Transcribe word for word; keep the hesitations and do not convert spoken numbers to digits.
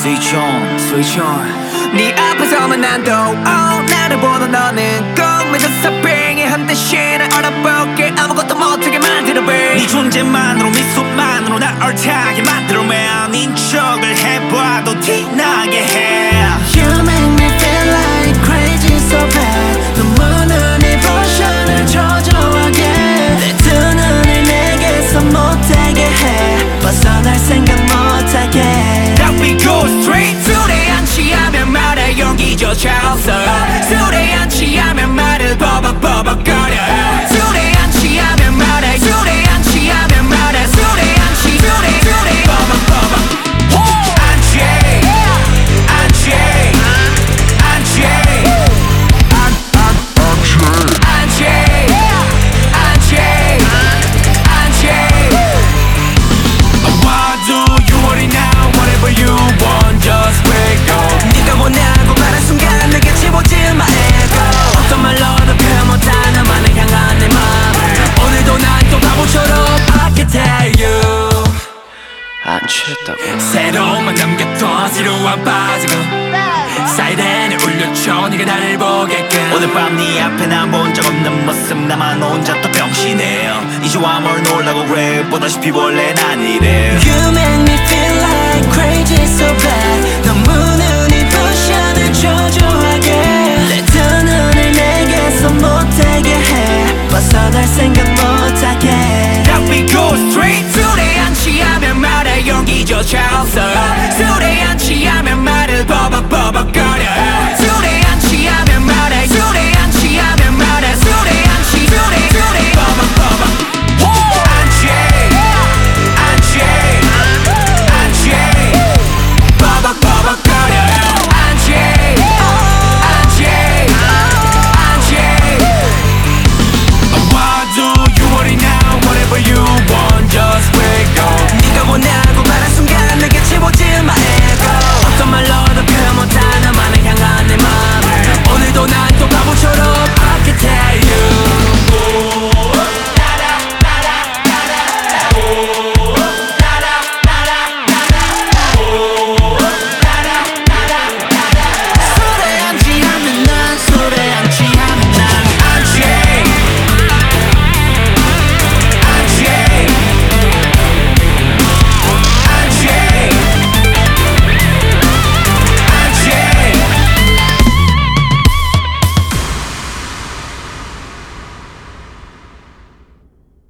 Switch on, switch on. 네 앞에서만 난도 oh, 나를 보는 너는 꼭 믿었어 빙이 한 대신에 얼어볼게 아무것도 못하게 만들어 빙 네 존재만으로 미소만으로 날 얼타게 만들어맨 인척을 해봐도 티나게 해. You make me feel like crazy so bad 눈물은 이 버전을 초조하게 내 두 눈을 내게서 못되게 해 벗어날 생각 못하게 Now we go straight 술에 안 취하면 말할 용기조차 없어 술에 안 취하면 말을 버벅버벅거려 술에 안 취하면 말해 술에 안 취하면 말해 술에 안 취 술에 술에 버벅버벅 안 취해 안 취해 안 취해 안 취해 안 취해 안 취해 I want to you already know whatever you want just break up 네가 원하고 말한 순간 내게 집어질 my ego 어떤 말로도 표현 못한 나만을 향한 내 맘 오늘도 난 또 바보처럼 I can tell you 안 취했다고. 새로움만 남겼던 지루한 빠지고 사이렌을 울려줘 네가 나를 보게끔 오늘 밤 네 앞에 난 본 적 없는 모습 나만 혼자 또 병신해. 이제 와 뭘 놀라고 그래 보다시피 원래 난 이래. You make me feel like crazy so bad 너무는 이 버전을 초조하게 내 두 눈을 내게서 못되게 해 벗어날 생각 못하게 Now we go straight 술에 안 취하면 말할 용기조차 없어